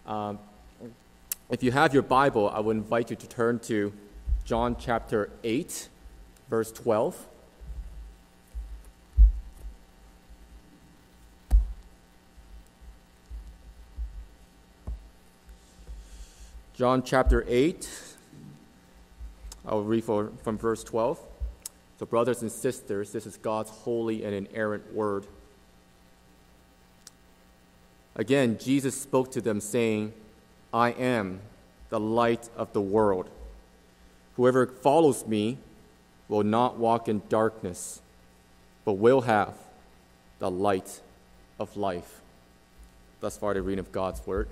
Um, if you have your Bible, I would invite you to turn to John chapter 8, verse 12. John chapter 8, I'll read from verse 12. So brothers and sisters, this is God's holy and inerrant word. Again, Jesus spoke to them saying, I am the light of the world. Whoever follows me will not walk in darkness, but will have the light of life. Thus far, the reading of God's word.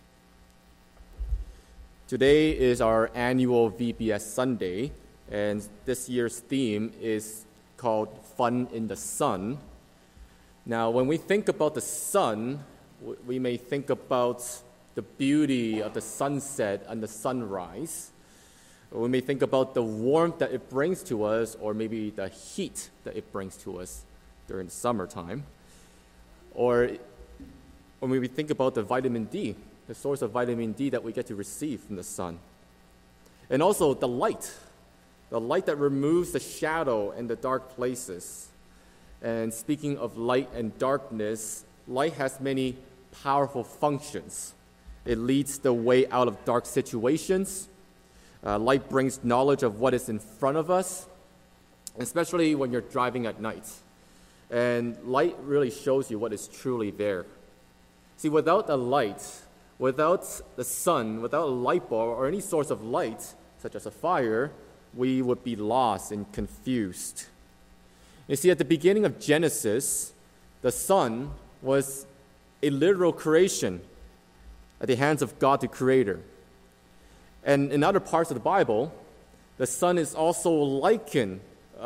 Today is our annual VBS Sunday, and this year's theme is called Fun in the Sun. Now, when we think about the sun, we may think about the beauty of the sunset and the sunrise. We may think about the warmth that it brings to us, or maybe the heat that it brings to us during the summertime. Or when we think about the vitamin D, the source of vitamin D that we get to receive from the sun. And also the light that removes the shadow and the dark places. And speaking of light and darkness, light has many powerful functions. It leads the way out of dark situations. Light brings knowledge of what is in front of us, especially when you're driving at night. And light really shows you what is truly there. See, without the light, without the sun, without a light bulb or any source of light, such as a fire, we would be lost and confused. You see, at the beginning of Genesis, the sun was a literal creation at the hands of God the Creator. And in other parts of the Bible, the sun is also likened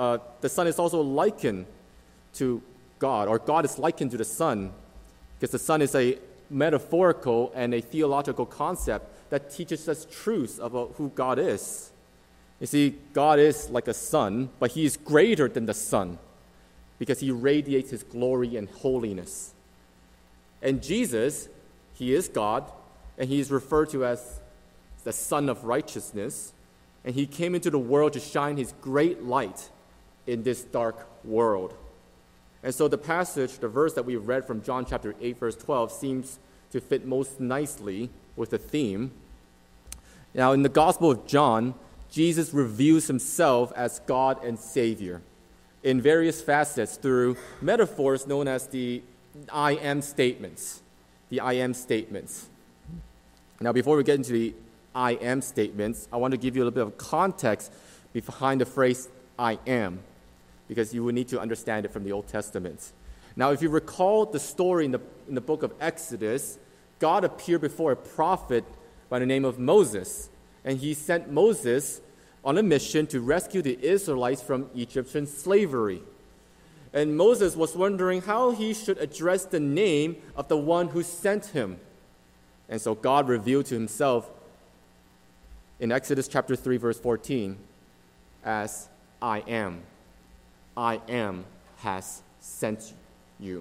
to God, or God is likened to the sun, because the sun is a metaphorical and a theological concept that teaches us truths about who God is. You see, God is like a sun, but He is greater than the sun because He radiates His glory and holiness. And Jesus, He is God, and He is referred to as the Son of Righteousness, and He came into the world to shine His great light in this dark world. And so the verse that we read from John chapter 8, verse 12, seems to fit most nicely with the theme. Now, in the Gospel of John, Jesus reveals Himself as God and Savior in various facets through metaphors known as the I am statements. The I am statements. Now, before we get into the I am statements, I want to give you a little bit of context behind the phrase I am, because you will need to understand it from the Old Testament. Now, if you recall the story in the book of Exodus, God appeared before a prophet by the name of Moses, and He sent Moses on a mission to rescue the Israelites from Egyptian slavery. And Moses was wondering how he should address the name of the one who sent him. And so God revealed to Himself in Exodus chapter 3, verse 14, as I am. I am has sent you.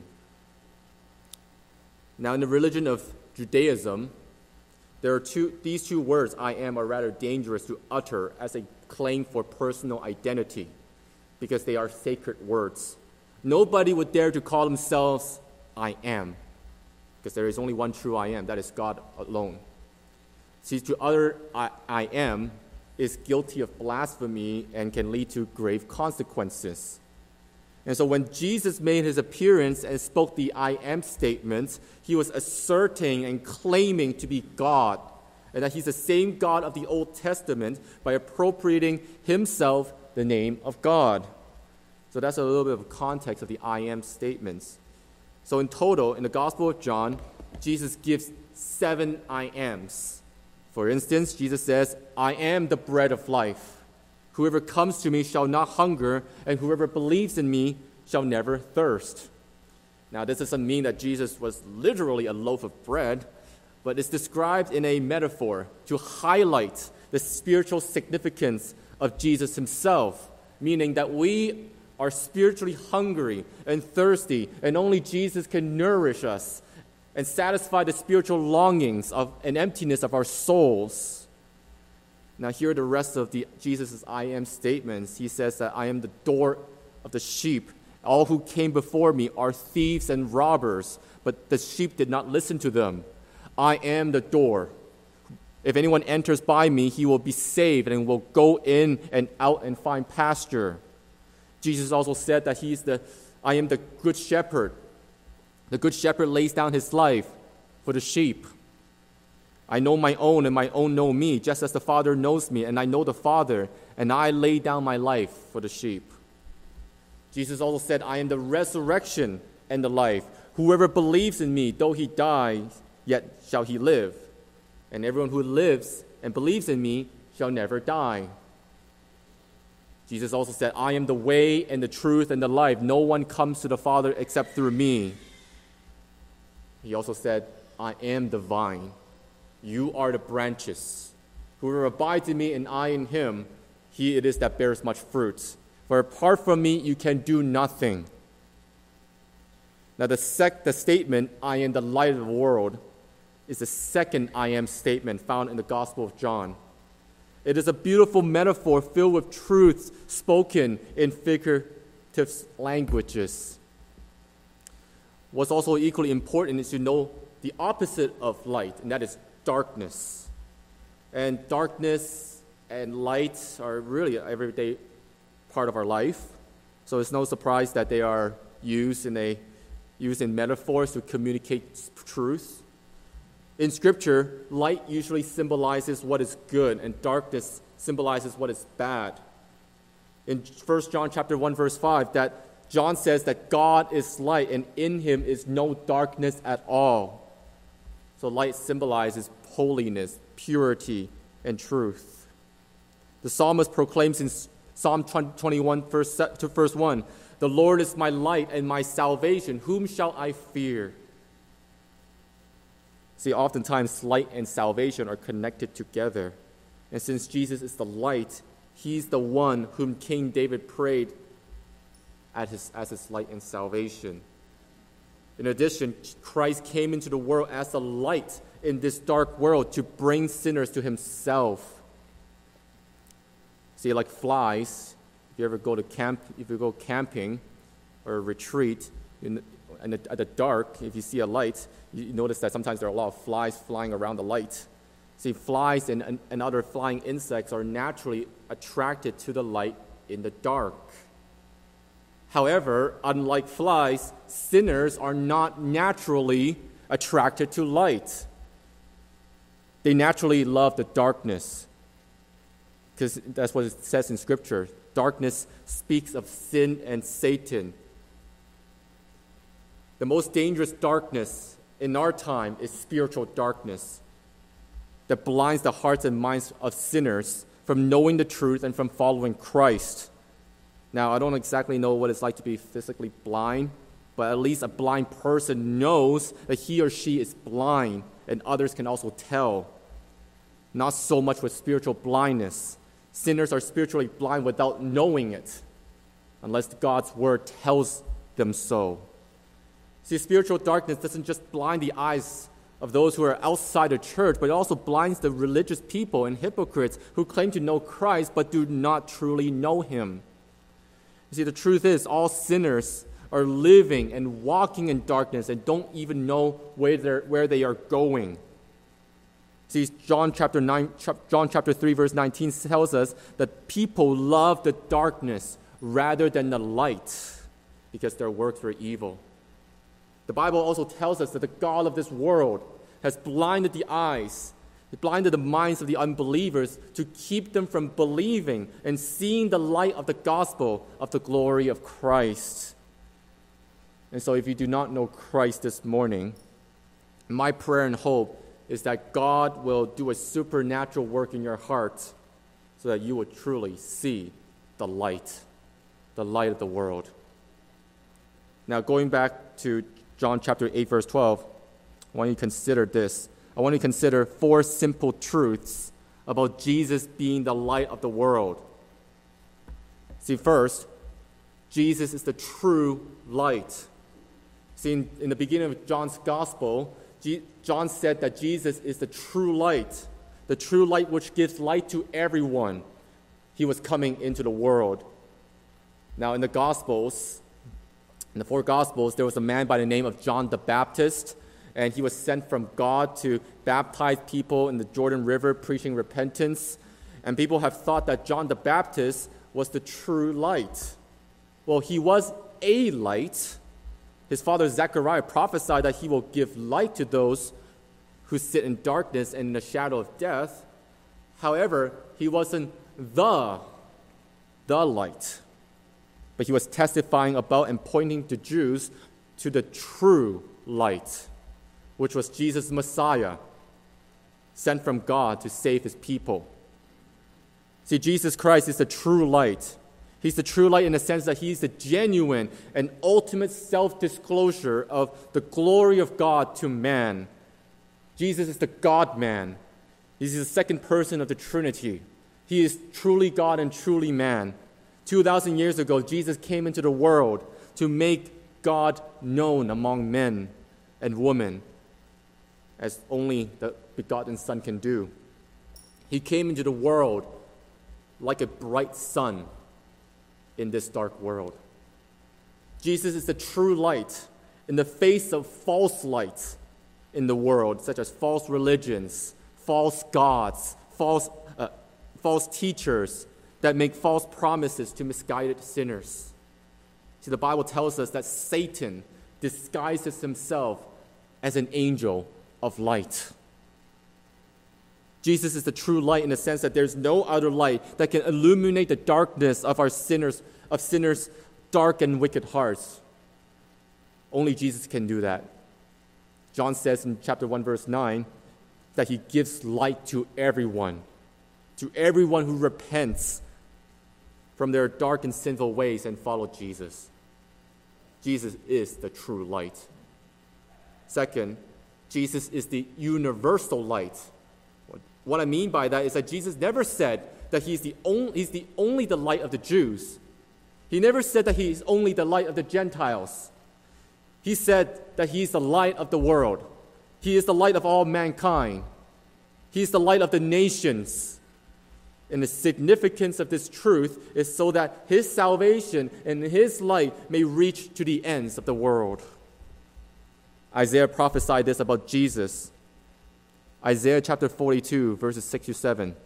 Now, in the religion of Judaism, these two words, I am, are rather dangerous to utter as a claim for personal identity because they are sacred words. Nobody would dare to call themselves I am, because there is only one true I am, that is God alone. See, to utter I am is guilty of blasphemy and can lead to grave consequences. And so when Jesus made His appearance and spoke the I am statements, He was asserting and claiming to be God, and that He's the same God of the Old Testament by appropriating Himself the name of God. So that's a little bit of context of the I am statements. So in total, in the Gospel of John, Jesus gives 7 I ams. For instance, Jesus says, I am the bread of life. Whoever comes to me shall not hunger, and whoever believes in me shall never thirst. Now, this doesn't mean that Jesus was literally a loaf of bread, but it's described in a metaphor to highlight the spiritual significance of Jesus Himself, meaning that we are spiritually hungry and thirsty, and only Jesus can nourish us and satisfy the spiritual longings and emptiness of our souls. Now, here are the rest of Jesus' I am statements. He says that I am the door of the sheep. All who came before me are thieves and robbers, but the sheep did not listen to them. I am the door. If anyone enters by me, he will be saved and will go in and out and find pasture. Jesus also said that I am the good shepherd. The good shepherd lays down his life for the sheep. I know my own, and my own know me, just as the Father knows me, and I know the Father, and I lay down my life for the sheep. Jesus also said, I am the resurrection and the life. Whoever believes in me, though he die, yet shall he live. And everyone who lives and believes in me shall never die. Jesus also said, I am the way and the truth and the life. No one comes to the Father except through me. He also said, I am the vine. You are the branches. Whoever abides in me and I in him, he it is that bears much fruit. For apart from me, you can do nothing. Now the statement, I am the light of the world, is the second I am statement found in the Gospel of John. It is a beautiful metaphor filled with truths spoken in figurative languages. What's also equally important is to know the opposite of light, and that is darkness. And darkness and light are really an everyday part of our life. So it's no surprise that they are used in metaphors to communicate truth. In Scripture, light usually symbolizes what is good, and darkness symbolizes what is bad. In 1 John chapter 1, verse 5, that John says that God is light, and in him is no darkness at all. So light symbolizes holiness, purity, and truth. The psalmist proclaims in Psalm 21, verse 1, the Lord is my light and my salvation. Whom shall I fear? See, oftentimes light and salvation are connected together. And since Jesus is the light, he's the one whom King David prayed as his light and salvation. In addition, Christ came into the world as a light in this dark world to bring sinners to himself. See, like flies, if you ever go camping or retreat, at the dark, if you see a light, you notice that sometimes there are a lot of flies flying around the light. See, flies and other flying insects are naturally attracted to the light in the dark. However, unlike flies, sinners are not naturally attracted to light. They naturally love the darkness, because that's what it says in Scripture. Darkness speaks of sin and Satan. The most dangerous darkness in our time is spiritual darkness that blinds the hearts and minds of sinners from knowing the truth and from following Christ. Now, I don't exactly know what it's like to be physically blind, but at least a blind person knows that he or she is blind, and others can also tell. Not so much with spiritual blindness. Sinners are spiritually blind without knowing it, unless God's word tells them so. See, spiritual darkness doesn't just blind the eyes of those who are outside the church, but it also blinds the religious people and hypocrites who claim to know Christ but do not truly know him. You see, the truth is, all sinners are living and walking in darkness and don't even know where they are going. See, John chapter 3, verse 19 tells us that people love the darkness rather than the light because their works were evil. The Bible also tells us that the God of this world has blinded the eyes, blinded the minds of the unbelievers to keep them from believing and seeing the light of the gospel of the glory of Christ. And so if you do not know Christ this morning, my prayer and hope is that God will do a supernatural work in your heart so that you will truly see the light of the world. Now, going back to John chapter 8, verse 12, I want you to consider this. I want you to consider 4 simple truths about Jesus being the light of the world. See, first, Jesus is the true light. See, in the beginning of John's gospel, John said that Jesus is the true light which gives light to everyone. He was coming into the world. Now, in the four Gospels, there was a man by the name of John the Baptist, and he was sent from God to baptize people in the Jordan River, preaching repentance. And people have thought that John the Baptist was the true light. Well, he was a light. His father Zechariah prophesied that he will give light to those who sit in darkness and in the shadow of death. However, he wasn't the light. But he was testifying about and pointing to Jews to the true light, which was Jesus Messiah, sent from God to save his people. See, Jesus Christ is the true light. He's the true light in the sense that he's the genuine and ultimate self-disclosure of the glory of God to man. Jesus is the God-man. He's the second person of the Trinity. He is truly God and truly man. 2,000 years ago, Jesus came into the world to make God known among men and women, as only the begotten Son can do. He came into the world like a bright sun in this dark world. Jesus is the true light in the face of false lights in the world, such as false religions, false gods, false teachers that make false promises to misguided sinners. See, the Bible tells us that Satan disguises himself as an angel of light. Jesus is the true light in the sense that there's no other light that can illuminate the darkness of sinners' dark and wicked hearts. Only Jesus can do that. John says in chapter 1, verse 9, that he gives light to everyone who repents from their dark and sinful ways and follow Jesus. Jesus is the true light. Second, Jesus is the universal light. What I mean by that is that Jesus never said that he's the only the light of the Jews. He never said that he's only the light of the Gentiles. He said that he's the light of the world. He is the light of all mankind. He's the light of the nations. And the significance of this truth is so that his salvation and his light may reach to the ends of the world. Isaiah prophesied this about Jesus. Isaiah chapter 42, verses 6 to 7.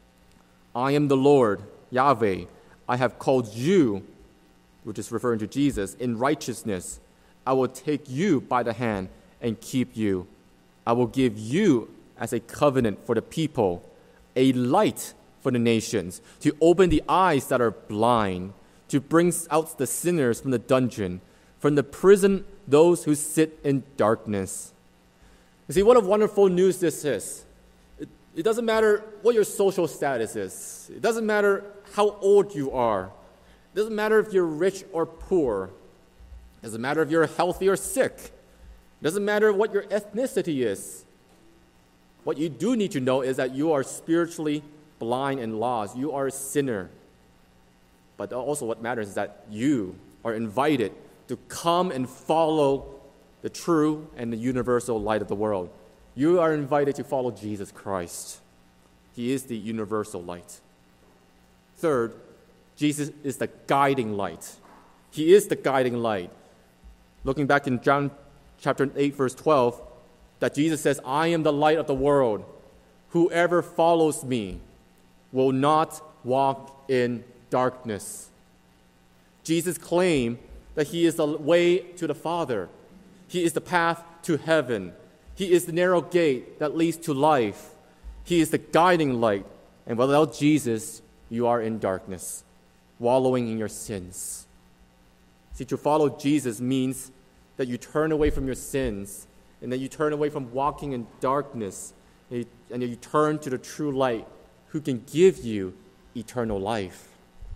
I am the Lord, Yahweh. I have called you, which is referring to Jesus, in righteousness. I will take you by the hand and keep you. I will give you as a covenant for the people, a light for the nations, to open the eyes that are blind, to bring out the sinners from the dungeon, from the prison those who sit in darkness. You see, what a wonderful news this is. It doesn't matter what your social status is. It doesn't matter how old you are. It doesn't matter if you're rich or poor. It doesn't matter if you're healthy or sick. It doesn't matter what your ethnicity is. What you do need to know is that you are spiritually blind and lost. You are a sinner. But also what matters is that you are invited to come and follow the true and the universal light of the world. You are invited to follow Jesus Christ. He is the universal light. Third, Jesus is the guiding light. He is the guiding light. Looking back in John chapter 8, verse 12, that Jesus says, I am the light of the world. Whoever follows me will not walk in darkness. Jesus claimed that he is the way to the Father. He is the path to heaven. He is the narrow gate that leads to life. He is the guiding light. And without Jesus, you are in darkness, wallowing in your sins. See, to follow Jesus means that you turn away from your sins, and that you turn away from walking in darkness, and you turn to the true light who can give you eternal life.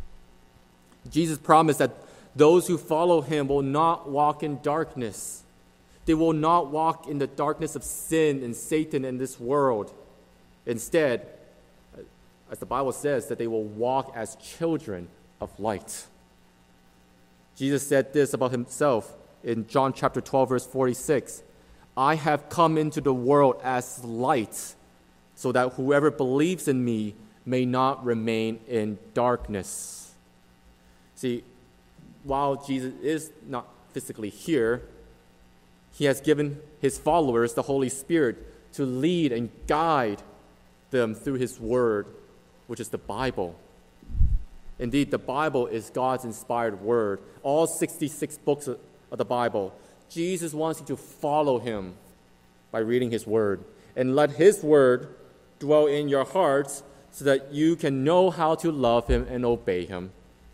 Jesus promised that those who follow him will not walk in darkness. They will not walk in the darkness of sin and Satan in this world. Instead, as the Bible says, that they will walk as children of light. Jesus said this about himself in John chapter 12, verse 46. I have come into the world as light, so that whoever believes in me may not remain in darkness. See, while Jesus is not physically here, he has given his followers the Holy Spirit to lead and guide them through his word, which is the Bible. Indeed, the Bible is God's inspired word. All 66 books of the Bible. Jesus wants you to follow him by reading his word, and let his word dwell in your hearts so that you can know how to love him and obey him.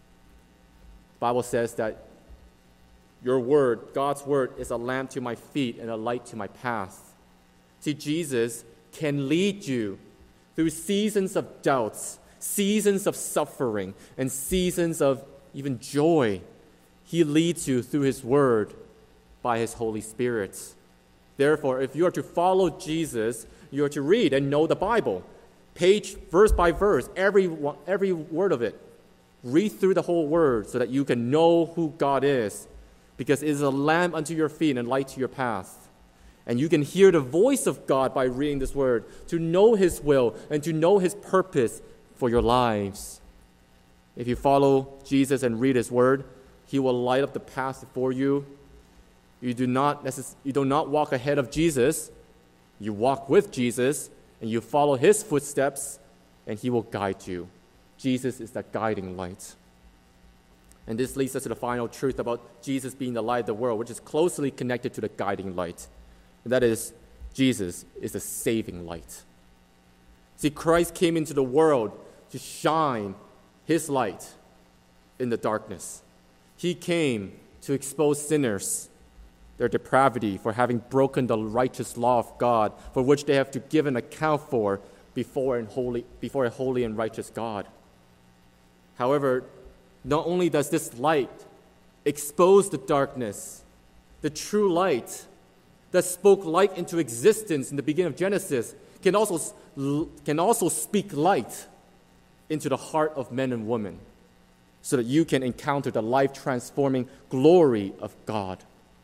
The Bible says that your word, God's word, is a lamp to my feet and a light to my path. See, Jesus can lead you through seasons of doubts, seasons of suffering, and seasons of even joy. He leads you through his word by his Holy Spirit. Therefore, if you are to follow Jesus, you are to read and know the Bible, page, verse by verse, every word of it. Read through the whole word so that you can know who God is, because it is a lamp unto your feet and light to your path. And you can hear the voice of God by reading this word, to know his will and to know his purpose for your lives. If you follow Jesus and read his word, he will light up the path before you. You do not walk ahead of Jesus. You walk with Jesus, and you follow his footsteps, and he will guide you. Jesus is that guiding light. And this leads us to the final truth about Jesus being the light of the world, which is closely connected to the guiding light. And that is, Jesus is the saving light. See, Christ came into the world to shine his light in the darkness. He came to expose sinners, their depravity, for having broken the righteous law of God, for which they have to give an account for before a holy and righteous God. However, not only does this light expose the darkness, the true light that spoke light into existence in the beginning of Genesis can also speak light into the heart of men and women, so that you can encounter the life-transforming glory of God.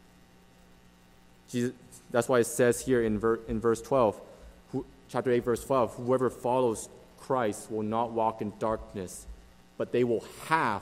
That's why it says here in verse 12, chapter 8, verse 12, whoever follows Christ will not walk in darkness, but they will have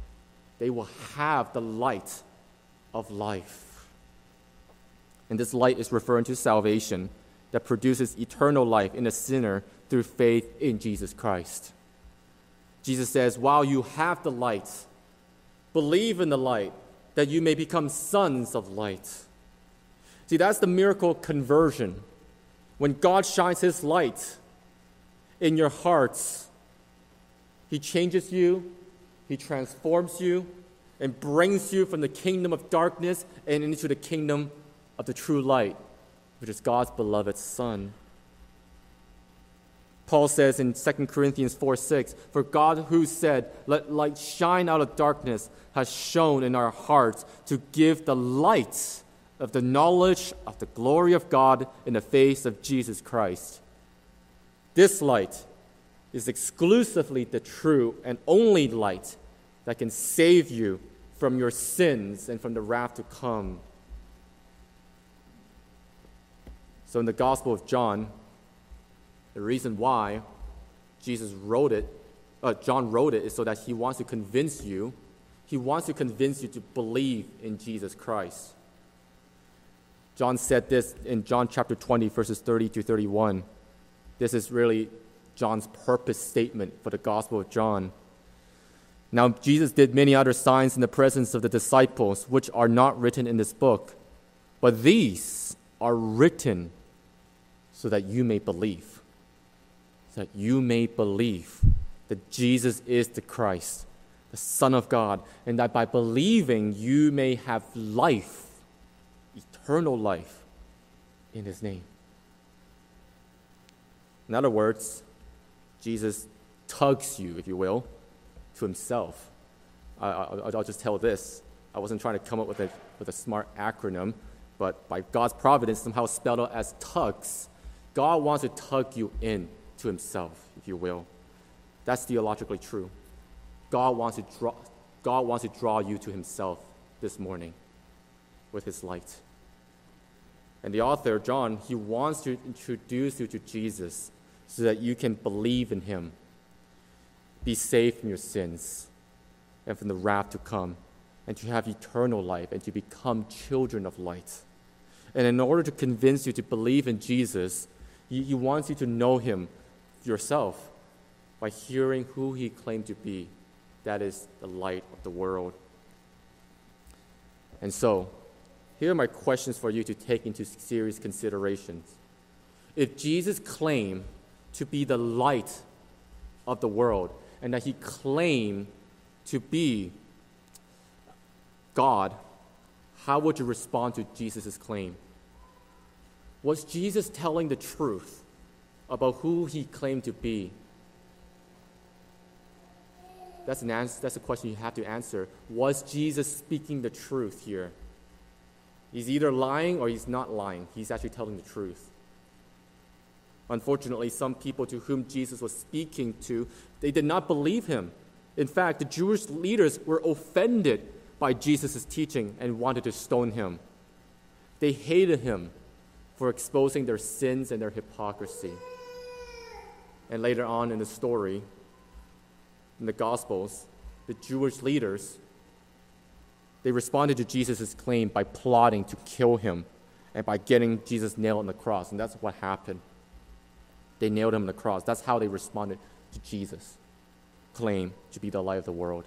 the light of life. And this light is referring to salvation that produces eternal life in a sinner through faith in Jesus Christ. Jesus says, while you have the light, believe in the light, that you may become sons of light. See, that's the miracle of conversion. When God shines his light in your hearts, he changes you, he transforms you, and brings you from the kingdom of darkness and into the kingdom of the true light, which is God's beloved Son. Paul says in 2 Corinthians 4:6, for God who said, let light shine out of darkness, has shone in our hearts to give the light of the knowledge of the glory of God in the face of Jesus Christ. This light is exclusively the true and only light that can save you from your sins and from the wrath to come. So in the Gospel of John, the reason why John wrote it is so that he wants to convince you to believe in Jesus Christ. John said this in John chapter 20, verses 30 to 31. This is really John's purpose statement for the Gospel of John. Now, Jesus did many other signs in the presence of the disciples, which are not written in this book, but these are written so that you may believe. So that you may believe that Jesus is the Christ, the Son of God, and that by believing you may have life, eternal life, in his name. In other words, Jesus tugs you, if you will, to himself. I'll just tell this. I wasn't trying to come up with a smart acronym, but by God's providence, somehow spelled out as tugs. God wants to tug you in to himself, if you will. That's theologically true. God wants to draw you to himself this morning with his light. And the author, John, he wants to introduce you to Jesus so that you can believe in him, be saved from your sins and from the wrath to come, and to have eternal life and to become children of light. And in order to convince you to believe in Jesus, he wants you to know him yourself by hearing who he claimed to be. That is the light of the world. And so, here are my questions for you to take into serious considerations. If Jesus claimed to be the light of the world, and that he claimed to be God, how would you respond to Jesus' claim? Was Jesus telling the truth about who he claimed to be? That's a question you have to answer. Was Jesus speaking the truth here? He's either lying or he's not lying. He's actually telling the truth. Unfortunately, some people to whom Jesus was speaking to, they did not believe him. In fact, the Jewish leaders were offended by Jesus' teaching and wanted to stone him. They hated him for exposing their sins and their hypocrisy. And later on in the story, in the Gospels, the Jewish leaders, they responded to Jesus' claim by plotting to kill him and by getting Jesus nailed on the cross. And that's what happened. They nailed him on the cross. That's how they responded to Jesus' claim to be the light of the world.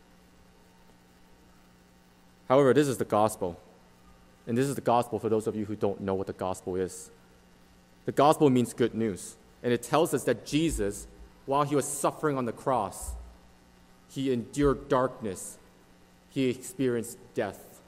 However, this is the gospel. And this is the gospel for those of you who don't know what the gospel is. The gospel means good news. And it tells us that Jesus, while he was suffering on the cross, he endured darkness. He experienced death.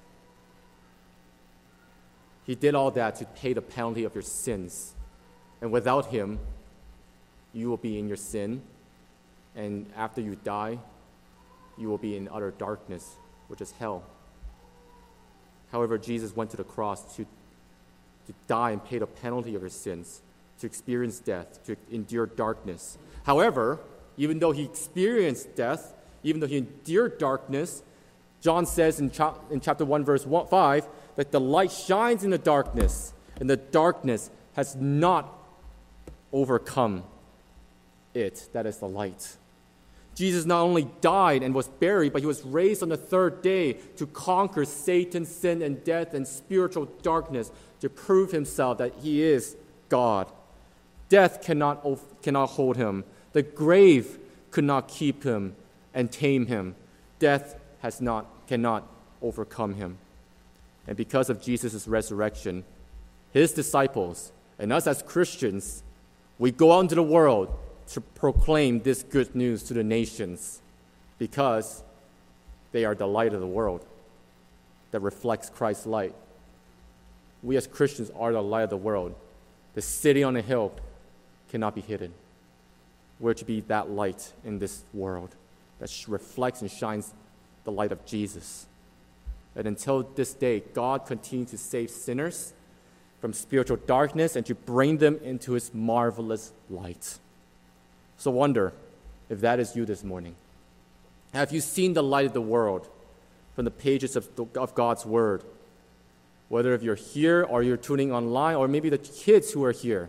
He did all that to pay the penalty of your sins. And without him, you will be in your sin. And after you die, you will be in utter darkness, which is hell. However, Jesus went to the cross to die and pay the penalty of your sins, to experience death, to endure darkness. However, even though he experienced death, even though he endured darkness, John says in chapter 1, verse 5, that the light shines in the darkness, and the darkness has not overcome it. That is the light. Jesus not only died and was buried, but he was raised on the third day to conquer Satan, sin, and death, and spiritual darkness, to prove himself that he is God. Death cannot hold him. The grave could not keep him and tame him. Death cannot overcome him. And because of Jesus' resurrection, his disciples and us as Christians, we go out into the world to proclaim this good news to the nations, because they are the light of the world that reflects Christ's light. We as Christians are the light of the world. The city on a hill cannot be hidden. We're to be that light in this world that reflects and shines the light of Jesus. And until this day, God continues to save sinners from spiritual darkness and to bring them into his marvelous light. So wonder if that is you this morning. Have you seen the light of the world from the pages of God's Word? Whether if you're here or you're tuning online, or maybe the kids who are here,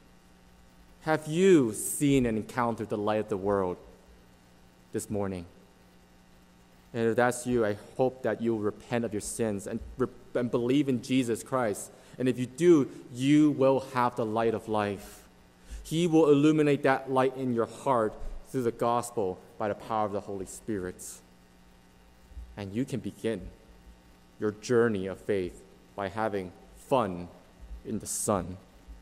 have you seen and encountered the light of the world this morning? And if that's you, I hope that you'll repent of your sins and believe in Jesus Christ. And if you do, you will have the light of life. He will illuminate that light in your heart through the gospel by the power of the Holy Spirit. And you can begin your journey of faith by having fun in the sun.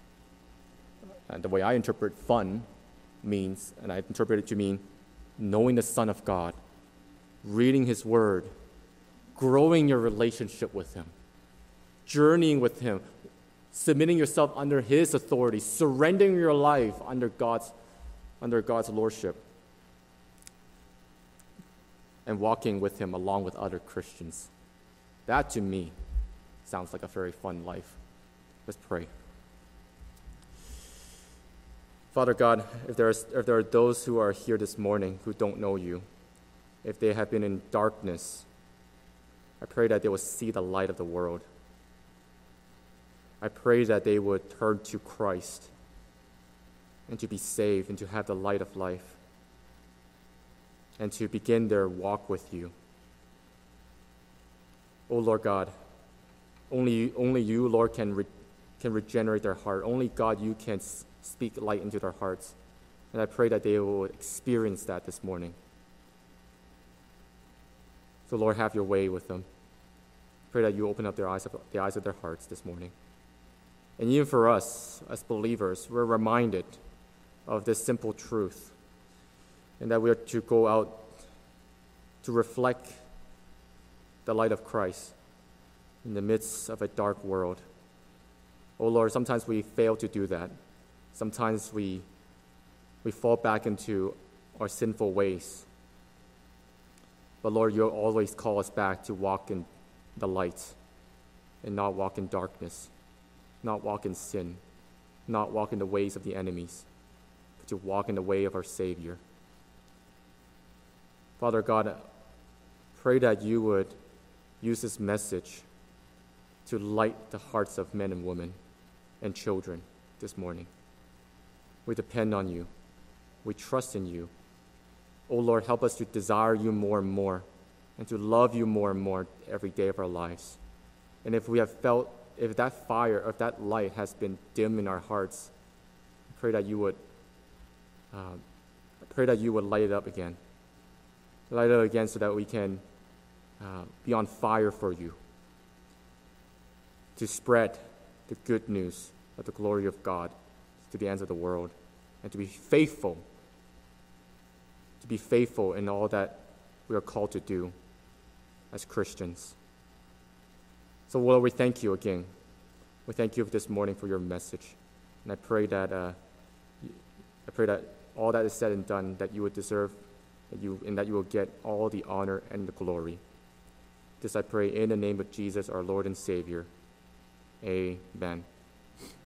And the way I interpret fun means, and I interpret it to mean knowing the Son of God, reading his word, growing your relationship with him, journeying with him, submitting yourself under his authority, surrendering your life under God's lordship, and walking with him along with other Christians. That, to me, sounds like a very fun life. Let's pray. Father God, if there are those who are here this morning who don't know you, if they have been in darkness, I pray that they will see the light of the world. I pray that they would turn to Christ and to be saved and to have the light of life and to begin their walk with you. Oh Lord God, only you, Lord, can regenerate their heart. Only God, you can speak light into their hearts. And I pray that they will experience that this morning. So Lord, have your way with them. Pray that you open up the eyes of their hearts this morning. And even for us as believers, we're reminded of this simple truth, and that we are to go out to reflect the light of Christ in the midst of a dark world. Oh Lord, sometimes we fail to do that. Sometimes we fall back into our sinful ways. But Lord, you always call us back to walk in the light and not walk in darkness, not walk in sin, not walk in the ways of the enemies, but to walk in the way of our Savior. Father God, pray that you would use this message to light the hearts of men and women and children this morning. We depend on you. We trust in you. Oh Lord, help us to desire you more and more and to love you more and more every day of our lives. And if that fire, if that light has been dim in our hearts, I pray that you would light it up again. Light it up again so that we can be on fire for you, to spread the good news of the glory of God to the ends of the world, and to be faithful in all that we are called to do as Christians. So Lord, we thank you again. We thank you this morning for your message, and I pray that all that is said and done, that you would deserve, that you will get all the honor and the glory. This I pray in the name of Jesus, our Lord and Savior. Amen.